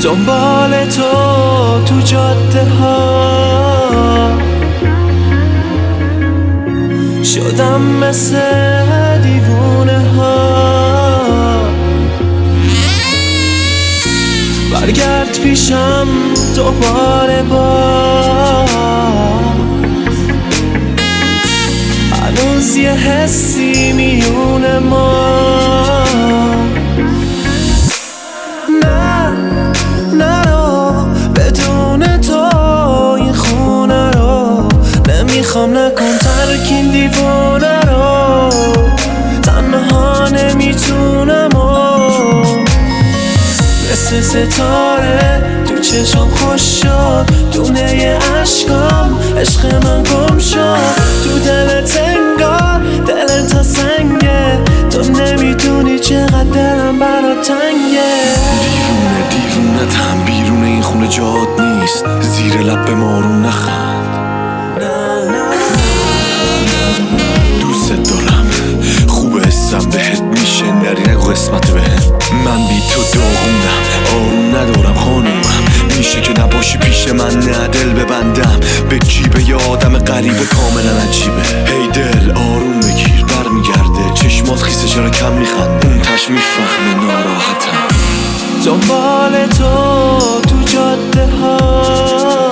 دنبال تو جاده ها شدم مثل دیوونه ها. برگرد پیشم دوباره هنوز یه حسی میونه ما. نرو بدون تو این خونه رو نمیخوام، نکن ترک این دیوونه رو، تنها نمیتونم مثل ستاره تو چشم خوش شد، دونه عشقام عشق من گم شد تو دلت، انگار دلت تا سنگه، تو نمیدونی چقدر دلم برات تنگه. دیوونه تم بیرون این خونه جات نیست، زیر لب به مارون نخند. دوست دارم خوب حسم بهت میشه، نری نگو قسمت بهم. من بی تو داغونم، آروم ندارم خانومم، میشه که نباشی پیش من، نه دل ببندم به جیب یه آدم غریبه کاملا عجیبه. هی دل آروم بگیر، برمیگرده چشمات خیسه، چرا کم میخنده، اون تش میفهمه ناراحتم. دنبال تو جاده ها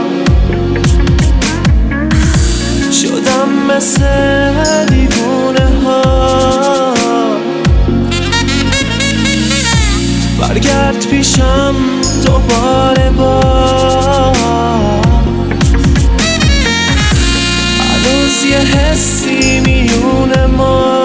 شدم مثل دیوونه ها. برگرد پیشم دوباره هنوز یه حسی میونه ما.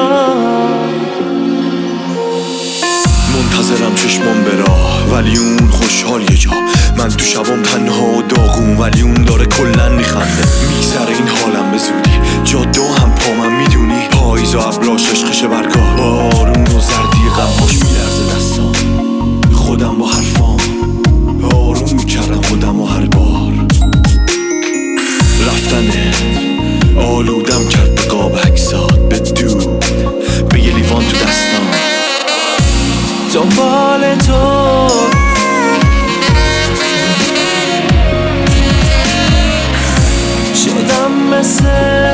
منتظرم چشمم به راه، ولی اون خوشحال یه جا، من تو شبام تنها و داغون، ولی اون داره کلن میخنده. میگذره این حالم به زودی، جاده هم پامم میدونی، پاییز و ابراش عشقش برگاه، بارون و زردی غماش میلرزه دستام، خودم با حرفام آروم میکردم خودم و هر بار رفتنه آلودم کرد به قاب عکسات، به دود به یه لیوان تو دستام. دنبال شدم مثل